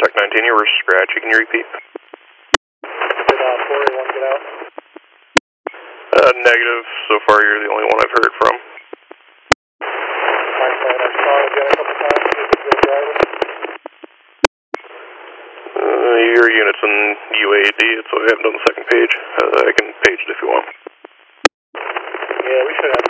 Tech 19, you were scratchy. Can you repeat? Did 481 get out? Negative. So far, you're the only one I've heard from. I saw it again a couple times. Did you go driving? Your unit's in UAD, so we haven't done the second page. I can page it if you want. Yeah, we should have